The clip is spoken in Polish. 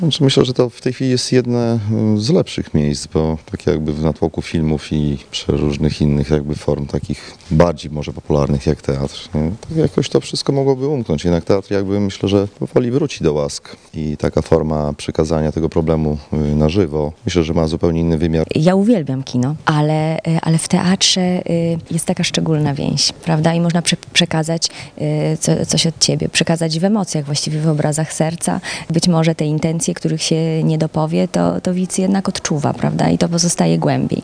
Znaczy myślę, że to w tej chwili jest jedne z lepszych miejsc, bo tak jakby w natłoku filmów i przeróżnych innych jakby form takich bardziej może popularnych jak teatr, nie? Tak jakoś to wszystko mogłoby umknąć. Jednak teatr jakby myślę, że powoli wróci do łask i taka forma przekazania tego problemu na żywo myślę, że ma zupełnie inny wymiar. Ja uwielbiam kino, ale w teatrze jest taka szczególna więź, prawda? I można przekazać coś od ciebie, przekazać w emocjach, właściwie w obrazach serca. Być może te intencje, których się nie dopowie, to widz jednak odczuwa, prawda? I to pozostaje głębiej.